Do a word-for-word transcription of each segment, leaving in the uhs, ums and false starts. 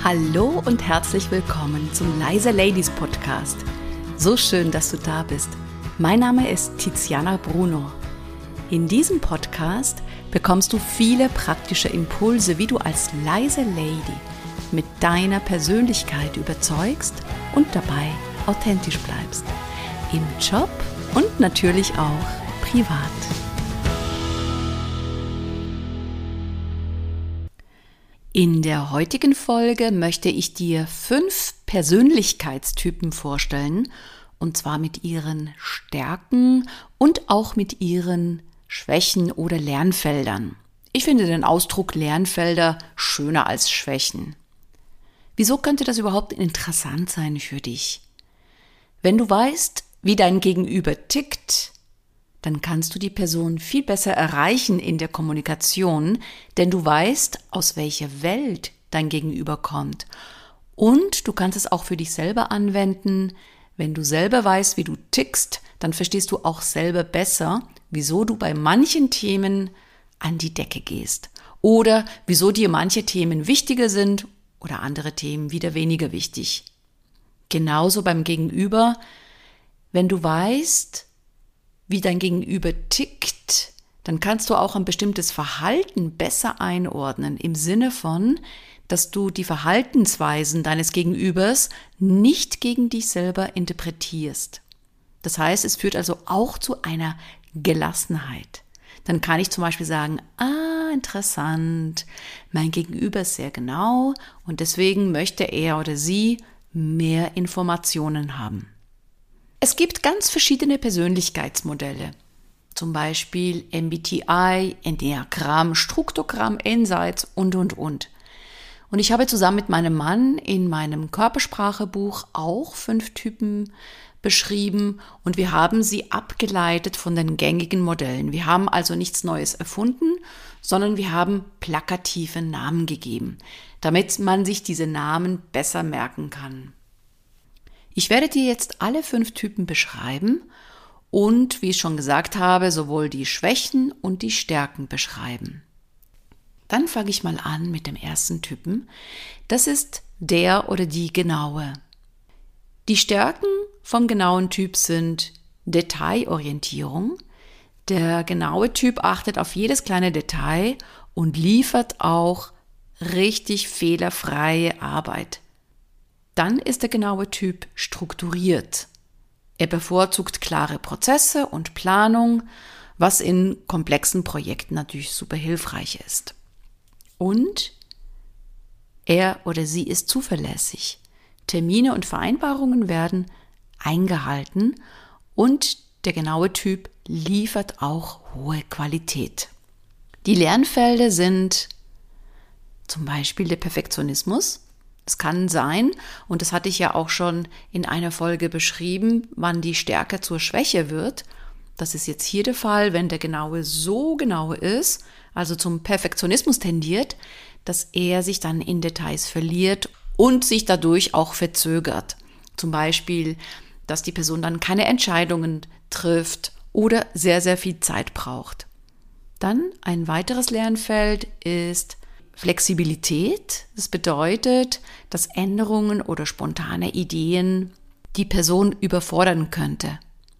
Hallo und herzlich willkommen zum Leise Ladies Podcast. So schön, dass du da bist. Mein Name ist Tiziana Bruno. In diesem Podcast bekommst du viele praktische Impulse, wie du als leise Lady mit deiner Persönlichkeit überzeugst und dabei authentisch bleibst. Im Job und natürlich auch privat. In der heutigen Folge möchte ich dir fünf Persönlichkeitstypen vorstellen, und zwar mit ihren Stärken und auch mit ihren Schwächen oder Lernfeldern. Ich finde den Ausdruck Lernfelder schöner als Schwächen. Wieso könnte das überhaupt interessant sein für dich? Wenn du weißt, wie dein Gegenüber tickt, dann kannst du die Person viel besser erreichen in der Kommunikation, denn du weißt, aus welcher Welt dein Gegenüber kommt. Und du kannst es auch für dich selber anwenden. Wenn du selber weißt, wie du tickst, dann verstehst du auch selber besser, wieso du bei manchen Themen an die Decke gehst. Oder wieso dir manche Themen wichtiger sind oder andere Themen wieder weniger wichtig. Genauso beim Gegenüber, wenn du weißt, wie dein Gegenüber tickt, dann kannst du auch ein bestimmtes Verhalten besser einordnen, im Sinne von, dass du die Verhaltensweisen deines Gegenübers nicht gegen dich selber interpretierst. Das heißt, es führt also auch zu einer Gelassenheit. Dann kann ich zum Beispiel sagen, ah, interessant, mein Gegenüber ist sehr genau und deswegen möchte er oder sie mehr Informationen haben. Es gibt ganz verschiedene Persönlichkeitsmodelle, zum Beispiel M B T I, Enneagramm, Struktogramm, Insights und, und, und. Und ich habe zusammen mit meinem Mann in meinem Körpersprachebuch auch fünf Typen beschrieben und wir haben sie abgeleitet von den gängigen Modellen. Wir haben also nichts Neues erfunden, sondern wir haben plakative Namen gegeben, damit man sich diese Namen besser merken kann. Ich werde dir jetzt alle fünf Typen beschreiben und, wie ich schon gesagt habe, sowohl die Schwächen und die Stärken beschreiben. Dann fange ich mal an mit dem ersten Typen. Das ist der oder die Genaue. Die Stärken vom genauen Typ sind Detailorientierung. Der genaue Typ achtet auf jedes kleine Detail und liefert auch richtig fehlerfreie Arbeit. Dann ist der genaue Typ strukturiert. Er bevorzugt klare Prozesse und Planung, was in komplexen Projekten natürlich super hilfreich ist. Und er oder sie ist zuverlässig. Termine und Vereinbarungen werden eingehalten und der genaue Typ liefert auch hohe Qualität. Die Lernfelder sind zum Beispiel der Perfektionismus. Es kann sein, und das hatte ich ja auch schon in einer Folge beschrieben, wann die Stärke zur Schwäche wird. Das ist jetzt hier der Fall, wenn der Genaue so genau ist, also zum Perfektionismus tendiert, dass er sich dann in Details verliert und sich dadurch auch verzögert. Zum Beispiel, dass die Person dann keine Entscheidungen trifft oder sehr, sehr viel Zeit braucht. Dann ein weiteres Lernfeld ist Flexibilität. Das bedeutet, dass Änderungen oder spontane Ideen die Person überfordern könnte.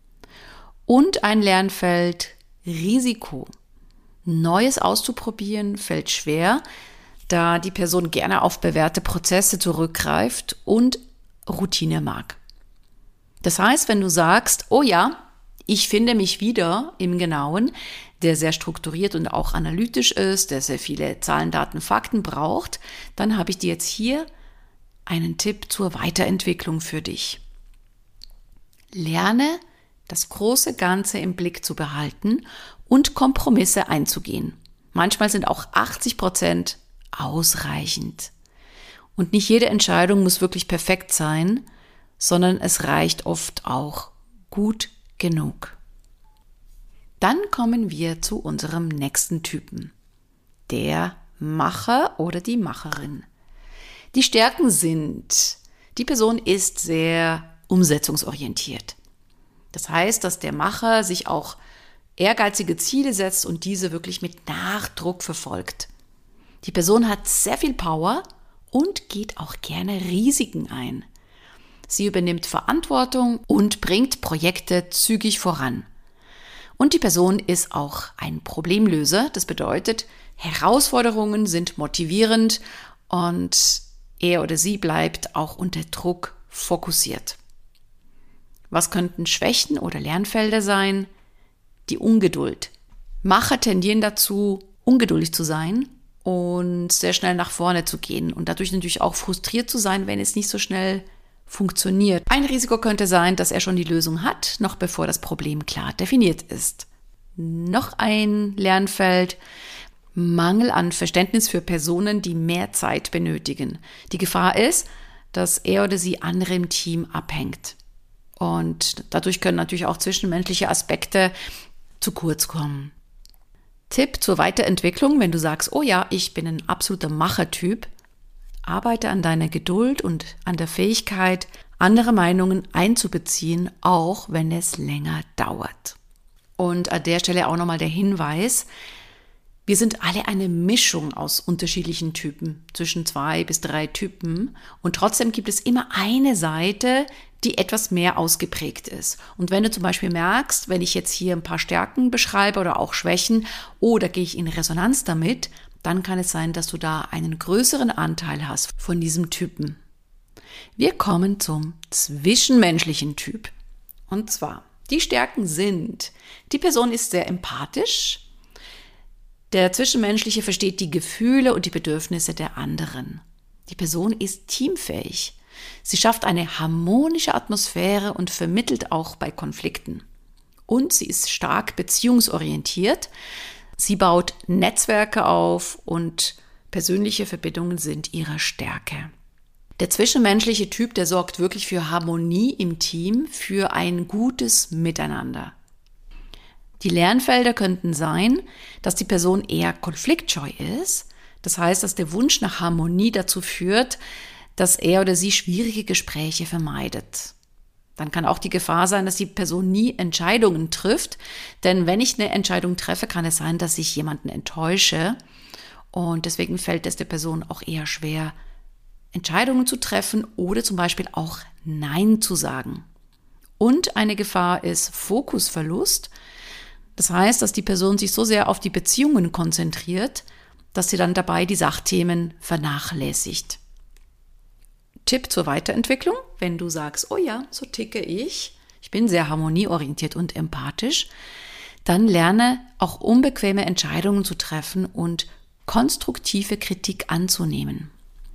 Und ein Lernfeld Risiko. Neues auszuprobieren fällt schwer, da die Person gerne auf bewährte Prozesse zurückgreift und Routine mag. Das heißt, wenn du sagst, oh ja, ich finde mich wieder im Genauen, der sehr strukturiert und auch analytisch ist, der sehr viele Zahlen, Daten, Fakten braucht, dann habe ich dir jetzt hier einen Tipp zur Weiterentwicklung für dich. Lerne, das große Ganze im Blick zu behalten und Kompromisse einzugehen. Manchmal sind auch achtzig Prozent ausreichend. Und nicht jede Entscheidung muss wirklich perfekt sein, sondern es reicht oft auch gut genug. Dann kommen wir zu unserem nächsten Typen, der Macher oder die Macherin. Die Stärken sind, die Person ist sehr umsetzungsorientiert. Das heißt, dass der Macher sich auch ehrgeizige Ziele setzt und diese wirklich mit Nachdruck verfolgt. Die Person hat sehr viel Power und geht auch gerne Risiken ein. Sie übernimmt Verantwortung und bringt Projekte zügig voran. Und die Person ist auch ein Problemlöser. Das bedeutet, Herausforderungen sind motivierend und er oder sie bleibt auch unter Druck fokussiert. Was könnten Schwächen oder Lernfelder sein? Die Ungeduld. Macher tendieren dazu, ungeduldig zu sein und sehr schnell nach vorne zu gehen und dadurch natürlich auch frustriert zu sein, wenn es nicht so schnell funktioniert. Ein Risiko könnte sein, dass er schon die Lösung hat, noch bevor das Problem klar definiert ist. Noch ein Lernfeld: Mangel an Verständnis für Personen, die mehr Zeit benötigen. Die Gefahr ist, dass er oder sie andere im Team abhängt. Und dadurch können natürlich auch zwischenmenschliche Aspekte zu kurz kommen. Tipp zur Weiterentwicklung: Wenn du sagst, oh ja, ich bin ein absoluter Machertyp, arbeite an deiner Geduld und an der Fähigkeit, andere Meinungen einzubeziehen, auch wenn es länger dauert. Und an der Stelle auch nochmal der Hinweis: Wir sind alle eine Mischung aus unterschiedlichen Typen, zwischen zwei bis drei Typen. Und trotzdem gibt es immer eine Seite, die etwas mehr ausgeprägt ist. Und wenn du zum Beispiel merkst, wenn ich jetzt hier ein paar Stärken beschreibe oder auch Schwächen, oder gehe ich in Resonanz damit, dann kann es sein, dass du da einen größeren Anteil hast von diesem Typen. Wir kommen zum zwischenmenschlichen Typ. Und zwar, die Stärken sind: Die Person ist sehr empathisch. Der Zwischenmenschliche versteht die Gefühle und die Bedürfnisse der anderen. Die Person ist teamfähig. Sie schafft eine harmonische Atmosphäre und vermittelt auch bei Konflikten. Und sie ist stark beziehungsorientiert. Sie baut Netzwerke auf und persönliche Verbindungen sind ihre Stärke. Der zwischenmenschliche Typ, der sorgt wirklich für Harmonie im Team, für ein gutes Miteinander. Die Lernfelder könnten sein, dass die Person eher konfliktscheu ist. Das heißt, dass der Wunsch nach Harmonie dazu führt, dass er oder sie schwierige Gespräche vermeidet. Dann kann auch die Gefahr sein, dass die Person nie Entscheidungen trifft. Denn wenn ich eine Entscheidung treffe, kann es sein, dass ich jemanden enttäusche. Und deswegen fällt es der Person auch eher schwer, Entscheidungen zu treffen oder zum Beispiel auch Nein zu sagen. Und eine Gefahr ist Fokusverlust. Das heißt, dass die Person sich so sehr auf die Beziehungen konzentriert, dass sie dann dabei die Sachthemen vernachlässigt. Tipp zur Weiterentwicklung: Wenn du sagst, oh ja, so ticke ich, ich bin sehr harmonieorientiert und empathisch, dann lerne auch unbequeme Entscheidungen zu treffen und konstruktive Kritik anzunehmen.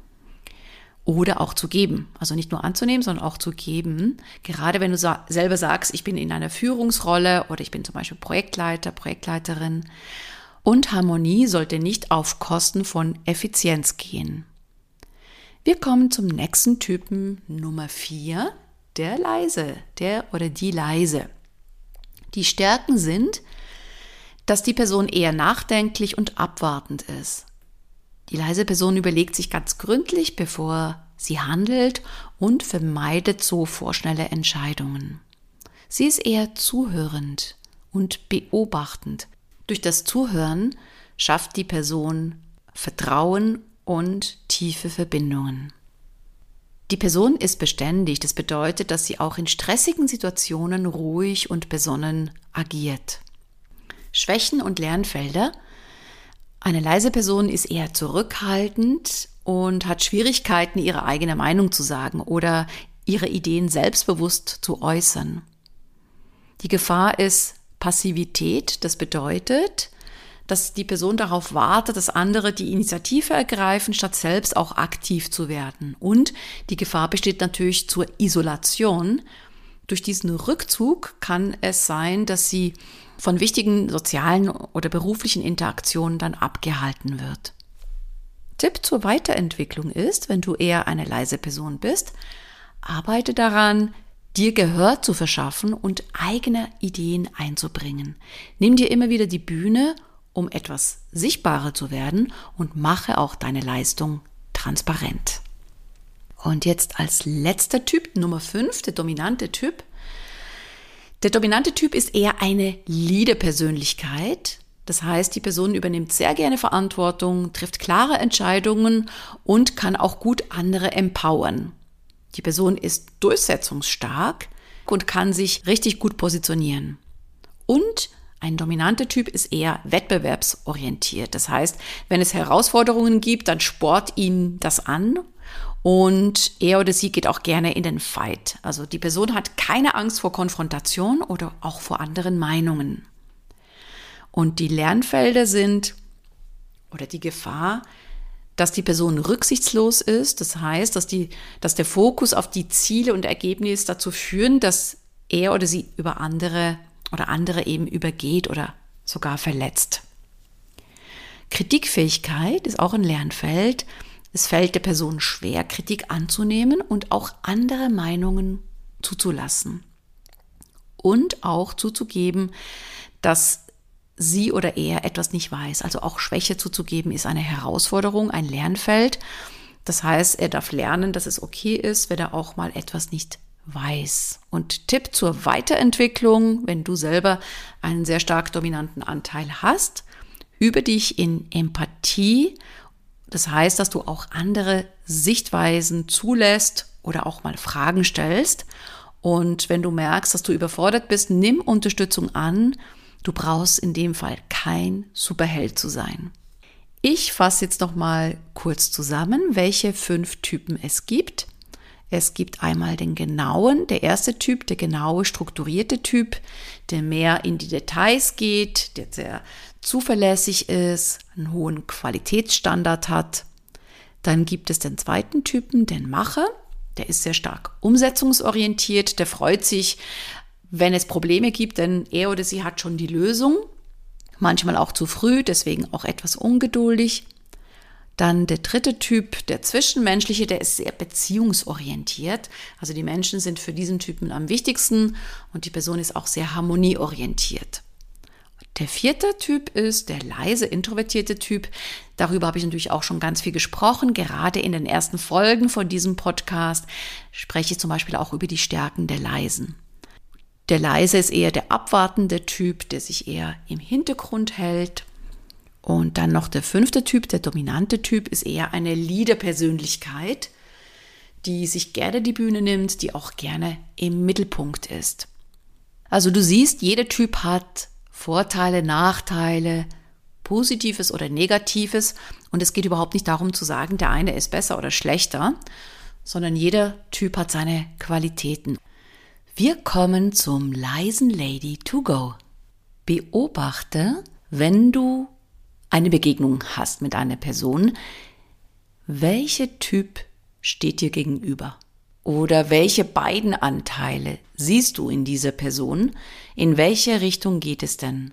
Oder auch zu geben. Also nicht nur anzunehmen, sondern auch zu geben. Gerade wenn du sa- selber sagst, ich bin in einer Führungsrolle oder ich bin zum Beispiel Projektleiter, Projektleiterin. Und Harmonie sollte nicht auf Kosten von Effizienz gehen. Wir kommen zum nächsten Typen, Nummer vier, der Leise, der oder die Leise. Die Stärken sind, dass die Person eher nachdenklich und abwartend ist. Die leise Person überlegt sich ganz gründlich, bevor sie handelt, und vermeidet so vorschnelle Entscheidungen. Sie ist eher zuhörend und beobachtend. Durch das Zuhören schafft die Person Vertrauen und tiefe Verbindungen. Die Person ist beständig. Das bedeutet, dass sie auch in stressigen Situationen ruhig und besonnen agiert. Schwächen und Lernfelder: Eine leise Person ist eher zurückhaltend und hat Schwierigkeiten, ihre eigene Meinung zu sagen oder ihre Ideen selbstbewusst zu äußern. Die Gefahr ist Passivität. Das bedeutet, dass die Person darauf wartet, dass andere die Initiative ergreifen, statt selbst auch aktiv zu werden. Und die Gefahr besteht natürlich zur Isolation. Durch diesen Rückzug kann es sein, dass sie von wichtigen sozialen oder beruflichen Interaktionen dann abgehalten wird. Tipp zur Weiterentwicklung ist, wenn du eher eine leise Person bist, arbeite daran, dir Gehör zu verschaffen und eigene Ideen einzubringen. Nimm dir immer wieder die Bühne, um etwas sichtbarer zu werden, und mache auch deine Leistung transparent. Und jetzt als letzter Typ, Nummer fünf, der dominante Typ. Der dominante Typ ist eher eine Leader-Persönlichkeit. Das heißt, die Person übernimmt sehr gerne Verantwortung, trifft klare Entscheidungen und kann auch gut andere empowern. Die Person ist durchsetzungsstark und kann sich richtig gut positionieren. Und ein dominanter Typ ist eher wettbewerbsorientiert. Das heißt, wenn es Herausforderungen gibt, dann spornt ihn das an und er oder sie geht auch gerne in den Fight. Also die Person hat keine Angst vor Konfrontation oder auch vor anderen Meinungen. Und die Lernfelder sind, oder die Gefahr, dass die Person rücksichtslos ist. Das heißt, dass, die, dass der Fokus auf die Ziele und Ergebnisse dazu führen, dass er oder sie über andere oder andere eben übergeht oder sogar verletzt. Kritikfähigkeit ist auch ein Lernfeld. Es fällt der Person schwer, Kritik anzunehmen und auch andere Meinungen zuzulassen. Und auch zuzugeben, dass sie oder er etwas nicht weiß. Also auch Schwäche zuzugeben ist eine Herausforderung, ein Lernfeld. Das heißt, er darf lernen, dass es okay ist, wenn er auch mal etwas nicht weiß. Und Tipp zur Weiterentwicklung, wenn du selber einen sehr stark dominanten Anteil hast, übe dich in Empathie. Das heißt, dass du auch andere Sichtweisen zulässt oder auch mal Fragen stellst. Und wenn du merkst, dass du überfordert bist, nimm Unterstützung an. Du brauchst in dem Fall kein Superheld zu sein. Ich fasse jetzt noch mal kurz zusammen, welche fünf Typen es gibt. Es gibt einmal den genauen, der erste Typ, der genaue, strukturierte Typ, der mehr in die Details geht, der sehr zuverlässig ist, einen hohen Qualitätsstandard hat. Dann gibt es den zweiten Typen, den Macher, der ist sehr stark umsetzungsorientiert, der freut sich, wenn es Probleme gibt, denn er oder sie hat schon die Lösung, manchmal auch zu früh, deswegen auch etwas ungeduldig. Dann der dritte Typ, der Zwischenmenschliche, der ist sehr beziehungsorientiert. Also die Menschen sind für diesen Typen am wichtigsten und die Person ist auch sehr harmonieorientiert. Der vierte Typ ist der leise, introvertierte Typ. Darüber habe ich natürlich auch schon ganz viel gesprochen. Gerade in den ersten Folgen von diesem Podcast spreche ich zum Beispiel auch über die Stärken der Leisen. Der Leise ist eher der abwartende Typ, der sich eher im Hintergrund hält. Und dann noch der fünfte Typ, der dominante Typ, ist eher eine Leader-Persönlichkeit, die sich gerne die Bühne nimmt, die auch gerne im Mittelpunkt ist. Also du siehst, jeder Typ hat Vorteile, Nachteile, Positives oder Negatives. Und es geht überhaupt nicht darum zu sagen, der eine ist besser oder schlechter, sondern jeder Typ hat seine Qualitäten. Wir kommen zum leisen Lady to go. Beobachte, wenn du eine Begegnung hast mit einer Person, welcher Typ steht dir gegenüber? Oder welche beiden Anteile siehst du in dieser Person? In welche Richtung geht es denn?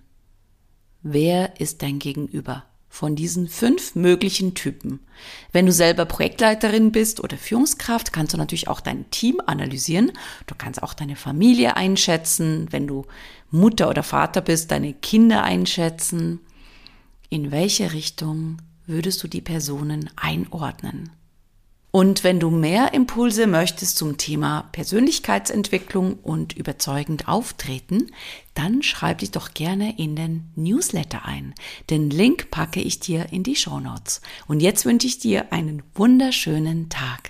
Wer ist dein Gegenüber von diesen fünf möglichen Typen? Wenn du selber Projektleiterin bist oder Führungskraft, kannst du natürlich auch dein Team analysieren. Du kannst auch deine Familie einschätzen. Wenn du Mutter oder Vater bist, deine Kinder einschätzen. In welche Richtung würdest du die Personen einordnen? Und wenn du mehr Impulse möchtest zum Thema Persönlichkeitsentwicklung und überzeugend auftreten, dann schreib dich doch gerne in den Newsletter ein. Den Link packe ich dir in die Shownotes. Und jetzt wünsche ich dir einen wunderschönen Tag.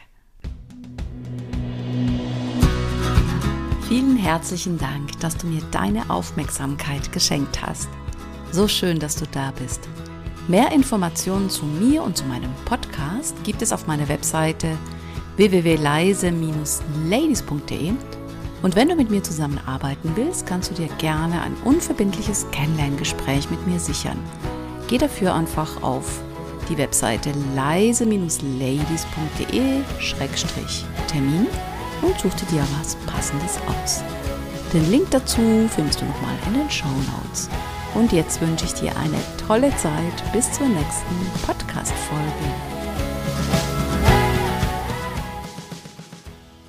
Vielen herzlichen Dank, dass du mir deine Aufmerksamkeit geschenkt hast. So schön, dass du da bist. Mehr Informationen zu mir und zu meinem Podcast gibt es auf meiner Webseite w w w punkt leise Bindestrich ladies punkt d e und wenn du mit mir zusammenarbeiten willst, kannst du dir gerne ein unverbindliches Kennenlerngespräch mit mir sichern. Geh dafür einfach auf die Webseite leise Bindestrich ladies punkt d e Schrägstrich Termin und such dir was Passendes aus. Den Link dazu findest du nochmal in den Shownotes. Und jetzt wünsche ich dir eine tolle Zeit bis zur nächsten Podcast-Folge.